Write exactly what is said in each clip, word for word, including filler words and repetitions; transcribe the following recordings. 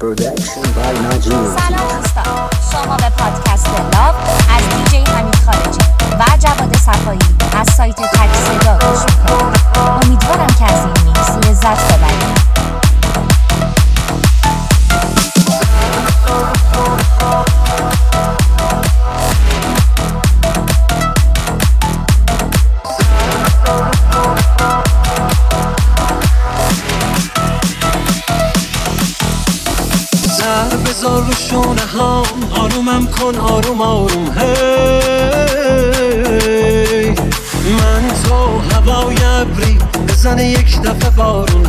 Production by Najim. سلام دوستان، شما به پادکست لاو از دیجی حمید خارجی و جواد صفایی از سایت تک صدا گوش میکنید. امیدوارم که از این میکس لذت ببرید. بذار رو شونه هم آرومم کن آروم آروم هی من تو هوای ابری بزنه یک دفعه بارون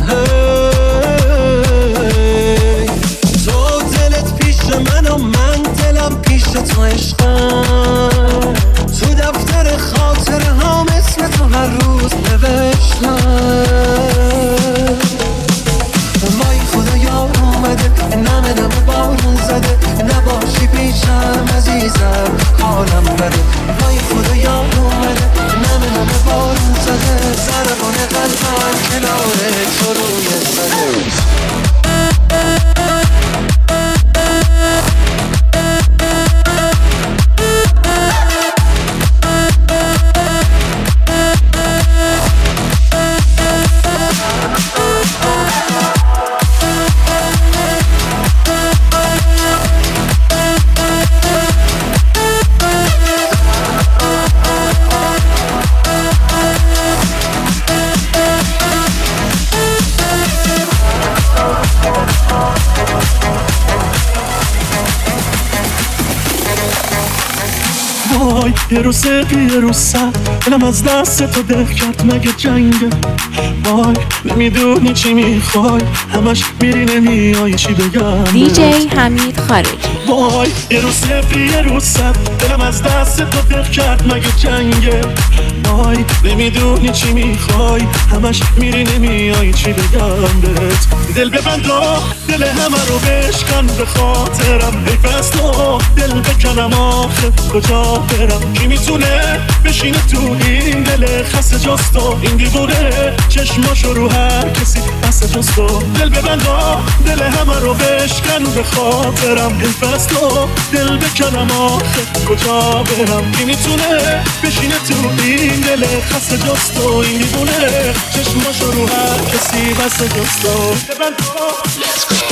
هی تو دلت پیش من و من دلم پیش تو عشقم تو دفتر خاطره هم اسم تو هر روز نوشتم وای خدا یار اومده نمه نمه بارون زده نباشی پیشم عزیزم حالم بده وای خدا یار اومده نمه نمه بارون زده ضربان قلبم کنار تو روی زده وای یه رو سقی یه رو سر دلم از دست تو ده کرد مگه جنگه وای نمیدونی چی میخوای همش میری نمیای چی بگم دیجی حمید خارجی. وای یه رو سقی یه رو سر دلم از دست تو ده کرد مگه جنگه وای نمیدونی چی میخوای همش میری نمیای چی بگم بهت دل ببند و دل همه رو بشکن به خاطرم حیف از تو دل بکنم آخه کجا برم کی میتونه بشینه تو این دل خسته جز تو این دیوونه چشماشو رو هر کسی بسته جز تو دل ببند و دل همه رو بشکن به خاطرم حیف از تو دل بکنم آخه کجا برم کی میتونه بشینه تو این دل خسته جز تو این دیوونه چشماشو رو هر کسی بسته جز تو ببند و Let's go.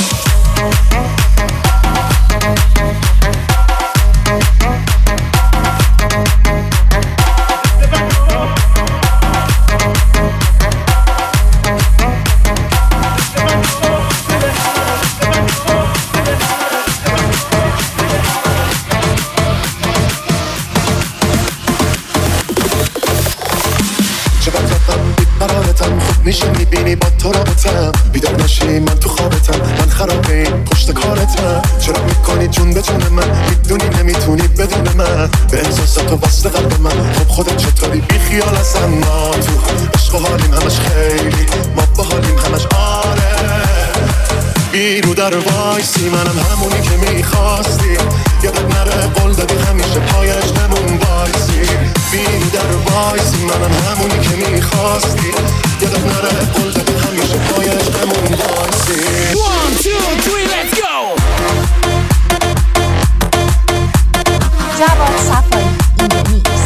میشه میبینی با تو رابطم بیدار نشی من تو خوابتم من خرابه این پشت کارتم چرا میکنی جون به جون من میدونی نمیتونی بدون من به احساسات و وصل قلب من خب خودت چطوری بی خیال ازم ما تو عشق و حالیم همش خیلی ما با حالیم همش آره بیرو در وایسی منم همونی که میخواستی یادت نره قول دادی همیشه پای عشقمون وایسی بیرو در وایسی منم همونی که میخواستی یادت نره قول دادی همیشه پای عشقمون وایسی one two three let's go جواد صفایی این میکس.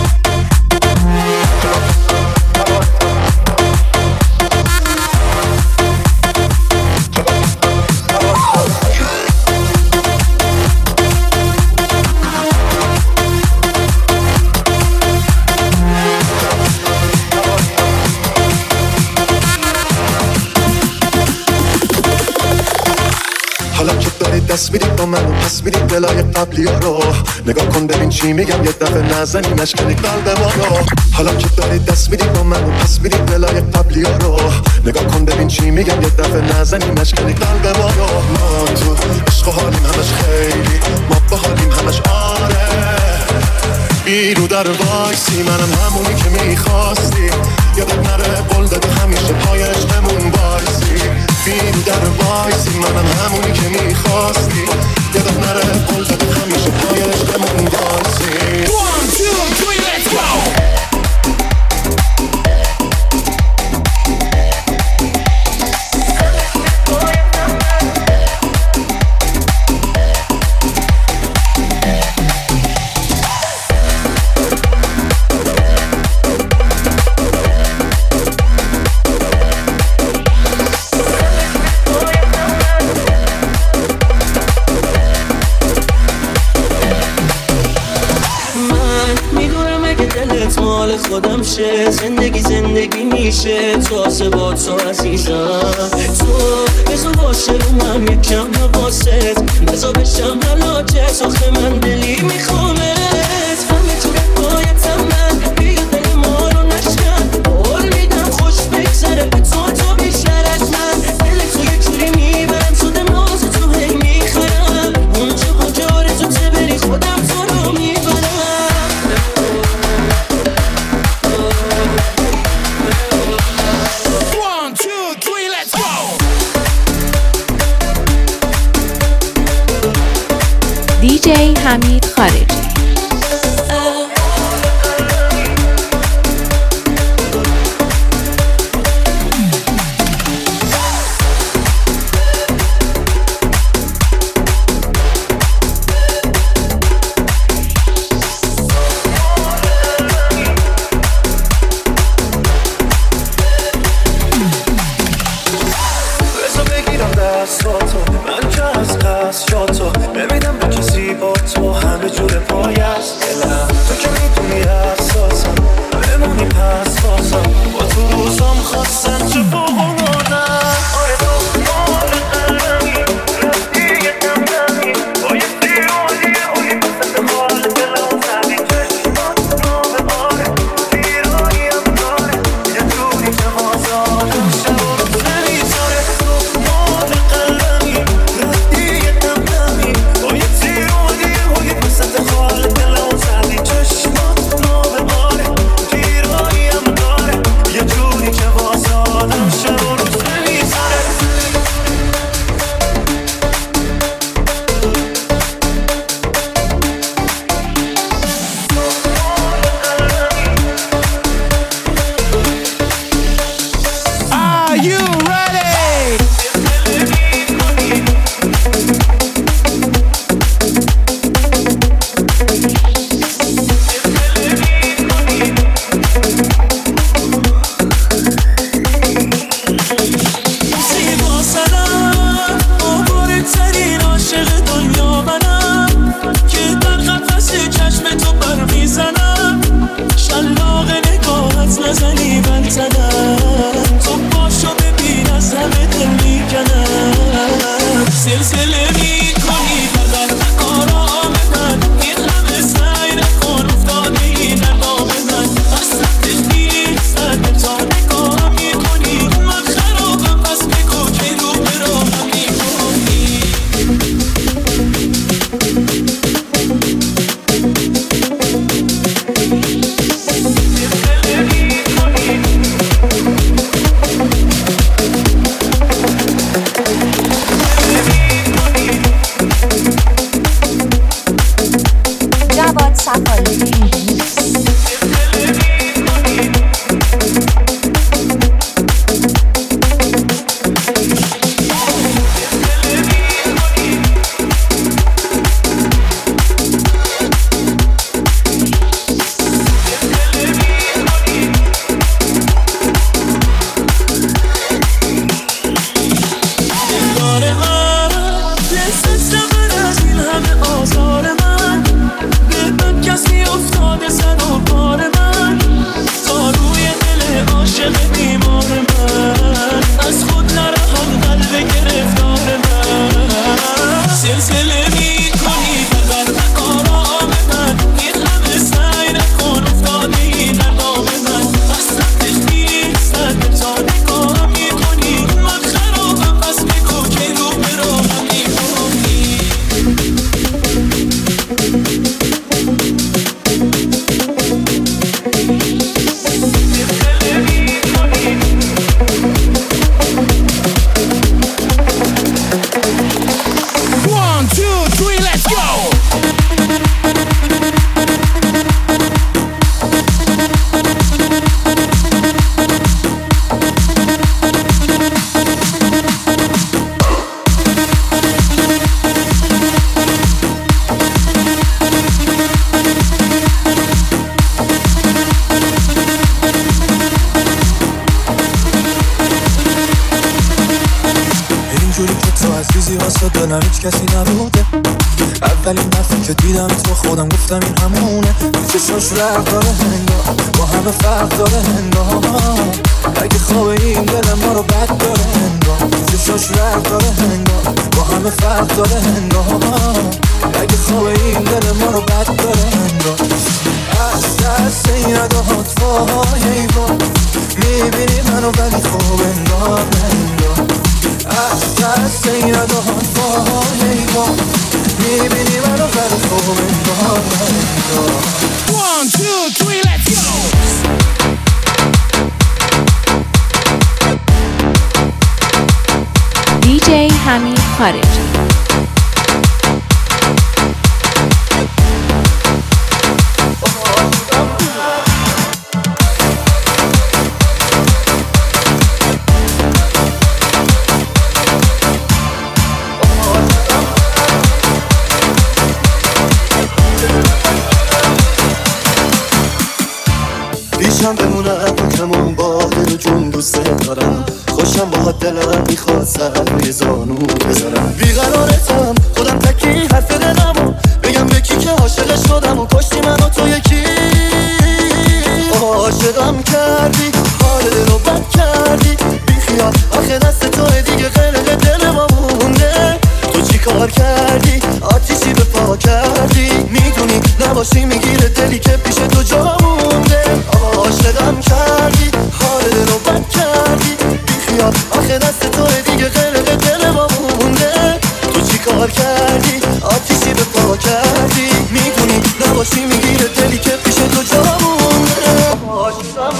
حالا که داری دست میدی با من و پس میدی دلای قبلی ها رو نگاه کن ببین چی میگم یه دفعه نزنی نشکنی قلب ما رو حالا که داری دست میدی با من و پس میدی دلای قبلی ها رو نگاه کن ببین چی میگم یه دفعه نزنی نشکنی قلب ما رو ما تو عشق و حالیم همش خیلی ما با حالیم همش آره بیرو در وایسی منم همونی که میخواستی یادت نره قول دادی همیشه پای عشقمون وایسی بیرو در وایسی منم همونی که میخواستی یادت نره قول دادی همیشه پای عشقمون وایسی one two three let's go مال خودم شه. زندگی زندگی میشه تازه با تو عزیزم. تو بزو باشه رو من یکم حواست، بزا بشم علاجت. آخه من دلی میخوامت همه تو بایتم من. بیا دل ما رو نشکن، قول میدم خوش بگذره به تو تو بیشتر از من. دل تو یه جوری میبرم شده ناز تو هی میخرم. اونجا کجا آرزو ته بری خودم تو رو میبرم. One, two, three, let's go! دیجی حمید خارجی. من که از قصد شاتو نمیدم به کسی با تو همه جور پای است دلم. تو که میدونی حساسم بمونی پس بازم با تو روزام خواستم چه فوق‌العاده‌ام. آره تو مال قلبی رفتی یه دم دمی با یه دیوانی اوی بسط حال دلم زدی. چشمات نامه باره دیرانیم داره یه جوری که بازادم شب و روز نمیذاره. تو مال قلبی رفتی یه دم دمی با یه دیوانی اوی بسط حال دلم زدی. چشمات نامه باره دیرانیم داره یه جوری که بازادم شب و روز نمیذاره. Are you ready? زیبا سرم آواره ترین عاشق دنیا منم که در قفس چشم تو بر میزنم. شلاق نگاهت نزنی بر تنم، تو پاشو ببین از همه دل میکنم. سلسله میکنی فقط آرام من، این همه سعی نکن افتاده ای در دام من. از سختش نیستن تا نگاه میکنی من خرابم. پس بگو که رو به راهم میکنی. جواد صفایی ایندونیس. دلدار من لذت نبر از این همه آزار من. به من کسی افتاده سر و پار من، تا روی دل عاشق بیمار من. از خود نرهم قلب گرفتار من. سلسله میکنی فقط آرام من، این همه سعی نکن افتاده ای در دام من. از سختش نیستن تا نگاه میکنی من خرابم. پس بگو که رو به راهم میکنی. One, two, جوری که تو عزیزی واسه دلم هیچ کسی نبوده. اولین دفعه که دیدم تو خودم گفتم این همونه. چشاش رق داره هنگاه با همه فرق داره هنگاه. اگه خواب این دل ما رو بد داره هنگاه. چشاش رق داره هنگاه با همه فرق داره هنگاه. اگه خواب این دل ما رو بد داره هنگاه. از دست یادهات فای با میبینی منو ولی خوب انگار ننگاه. از دست یادهات فای با میبینی منو ولی خوب انگار ننگاه. One, two, three, let's go! دی جی حمید خارجی. پیشم بمونه تو کمون با دل جون دوست دارم. خوشم با دلم میخواد سر روی زانو بذارم. بیقرارتم خودم تکی حرف دلمو بگم بکی که عاشق شدم و کشتی منو تو یکی. عاشقم کردی حال دلو بد کردی بیخیال آخه دست توه دیگه غلق دل ما مونده. تو چی کار کردی آتیشی به پا کردی میدونی نباشی میگیره دلی که پیش تو جا مونده. عاشقم کردی حال دلو بد کردی بیخیال آخه دست توه دیگه غلق دل ما مونده. تو چی کار کردی آتیشی به پا کردی میدونی نباشی میگیره دلی که پیش تو جا مونده. عاشقم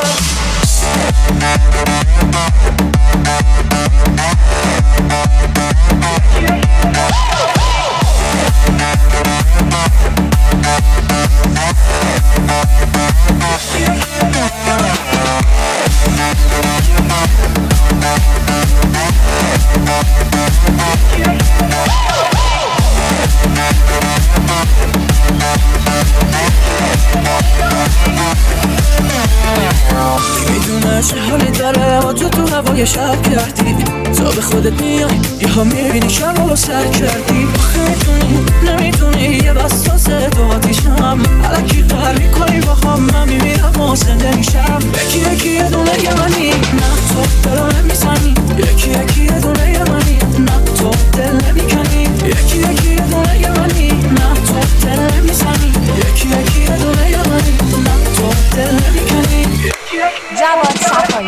میدونه چه حالی داره و تو تو هوای شب کردی. تا به خودت میای یه ها میبینی شب رو سر کردی. آخه میتونی نمیتونی یه بساسه تو آتیشم علکی قهر میکنی با هم من میمیرم و زنده میشم. یکی یکی یه دونه یه منی نه تو دلو نمیزنی. یکی یکی یه دونه یه منی نه تو دل نمیکنی. یکی یکی یه دونه یه منی نه تو دل نمیزنی. یکی یکی یه دونه یه منی نه تو دل نمیکنی. جواد صفایی.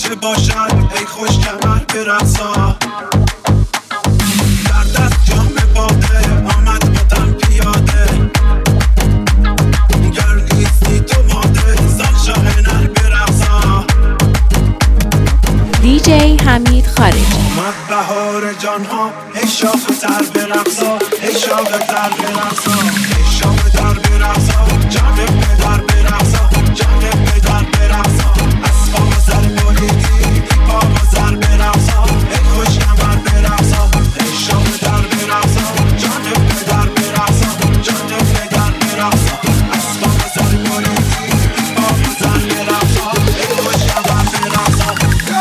هرچه باشد ای خوش کمر به رقصا در دست جام باده آمد باتم پیاده گرگیزی تو ماده سال شاهنر به رقصا دی جی حمید خارجی اومد بهار جانها ای شاخ در به رقصا ای شاخ در به رقصا ای شاخ در به رقصا جانب پدر به رقصا جانب پدر به رقصا اسباب زر بریدی بابا زر به رقصا ای خوش کمر به رقصا ای شاخ در به رقصا جانب پدر به رقصا جانب پدر به رقصا اسباب زر بریدی بابا زر به رقصا ای خوش کمر به رقصا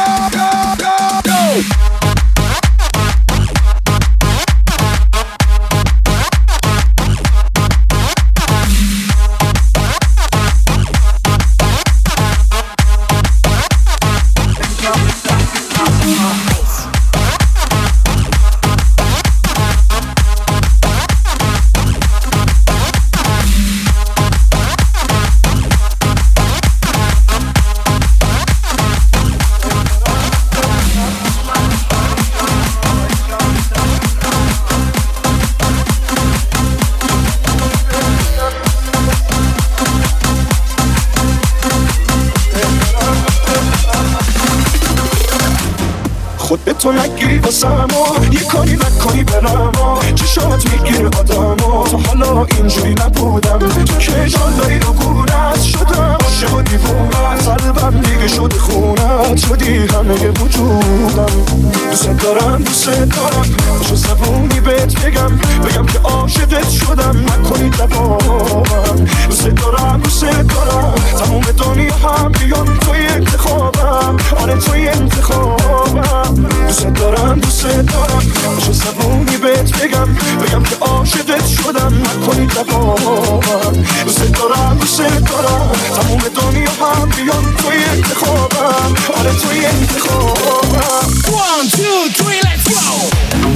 خود به تو نگیری واسم یه کاری نکنی برم چشامت میگیره آدم تو حالا اینجوری نبودم تو که جان داری رو گونت شدم عاشق و دیوونت قلبم دیگه شده خونت شدی همه وجودم دوست دارم دوست دارم باشو زبونی بهت بگم بگم که عاشقت شدم نکنی دوامم دوست دارم دوست دارم تموم دنیا هم بیان توی انتخابم آره توی انتخابم دوست دارم دوست دارم باشو زبونی بهت بگم بگم که عاشقت شدم نکنی دوامم دوست دارم دوست دارم تموم دنیا هم بیان توی انتخابم آره توی انتخابم One, two, three, let's go!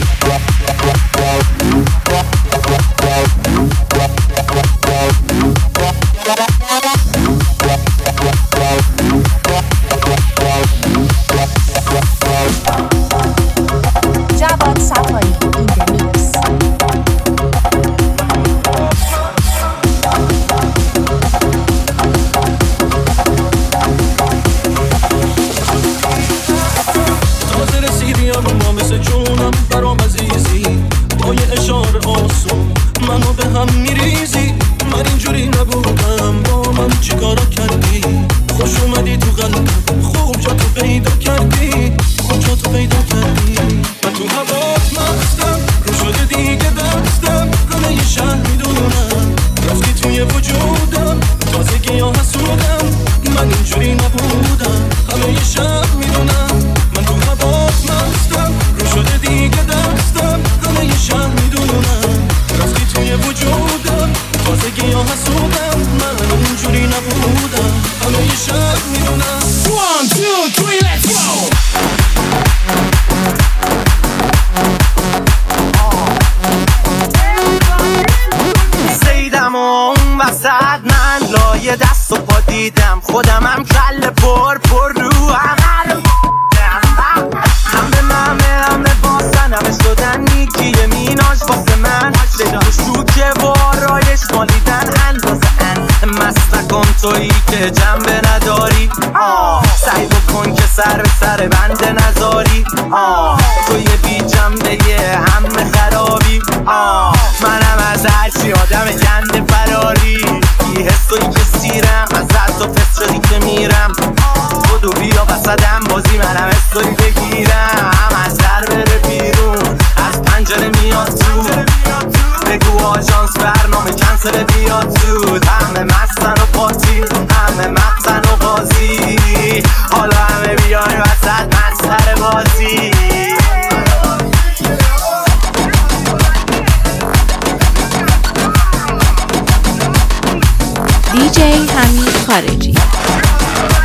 جواد صفایی این the mix. تازه رسیدی اما مثل جونم برام عزیزی با یه اشاره آسون منو به هم میریزی من اینجوری نبودم با من چیکارا کردی خوش اومدی تو قلبم خوب جا تو پیدا کردی خوب جا تو پیدا کردی من تو هوات مستم رو شده دیگه دستم همه یه شهر میدونم رفتی توی وجودم تازگی ها حسودم من اینجوری نبودم همه یه شهر میدونم من تو هوات مستم رو شده دیگه دستم همه یه شهر میدونم رفتی توی وجودم تازگی ها حسودم من اینجوری نبودم همه یه شهر میدونم One, two, three, let's go! زیدم و اون وسط من لایه دست و پا دیدم خودمم کل پر پر رو همه هم به ممه هم به باسن همه شدن نیکی میناش واسه من لیلا شوکه و آرایش مالیدن اندازه ان مستکن تویی که جنبه نداری سعی بکن که سر به سر بنده نذاری توی بی جنبه همه خرابی منم از هرچی آدم گنده فراری بی حسوی که سیرم از رد و فس شدی که میرم خودو بیا وسطم بازی منم استوری بگیرم از در بره بیرون از پنجره میاد تو بگو آژانس برنامه کنسل بیاد زود همه مستن و پاتی همه مقصن و قاضی حالا همه بیان وسط مستر بازی دی جی حمید خارجی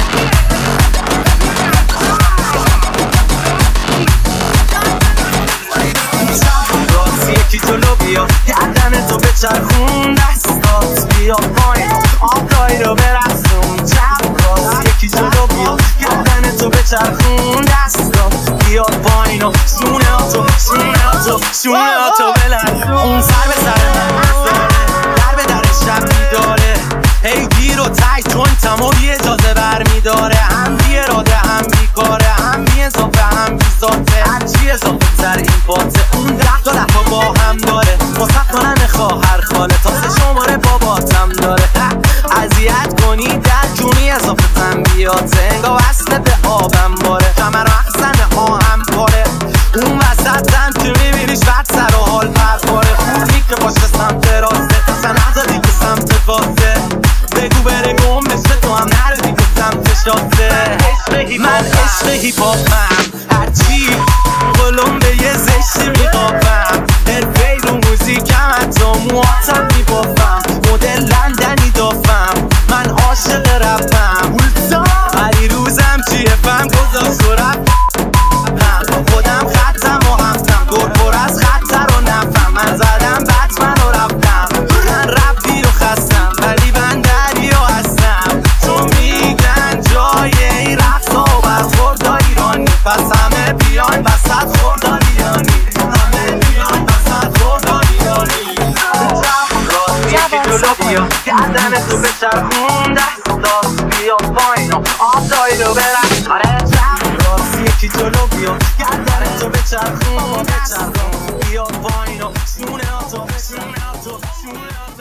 بچرخون دستا بیاد پایین و شونه هاتو شونه هاتو شونه هاتو بلند اون سر به سر من داره در به در شب میداره هی گیر و تای جوینتم و بی اجازه بر میداره هم بی اراده هم بی کاره هم بی اضافه هم بی ذاته هرچی اضافه تر این باته اون ده تا لحظه با هم داره واسه کنن خواهر خاله تا سه شماره باباتم داره اذیت کنی در جونی اضافه تن بیاته انگاه وصله به آبم باره کمر احسن آهم پاره اون وسط زن که میبینیش بعد سر و حال پرپاره خوبی که باشه سمت راسته سن ازادی که سمت واسه بگو بره گم مثل تو هم نردی که سمت شاسته من عشق هیپاپم هرچی قلم به یه زشتی میقاپم حرفه‌ای رو موزیکم حتی موهاتم میبافم مدل لندنی دافم من عاشق رپم هری روزم چیه فهم گذاشت و رپ خودم خطم و همتم دور پر از خطر و نفهم من زدم بطمن و رفتم من رپی و خستم ولی من دریا هستم چون میگن جای این رقص و برخورد ایرانی پس همه بیان بسط خوردان ایرانی همه بیان بسط خوردان ایرانی راستی که جلو بیا گردن تو بچرخون دستاست بیا پایین و آبدایی رو برن آره راستی که جلو بیا گردن تو بچرخون بچرخون بیا پایین و شونه ها تو شونه ها تو شونه ها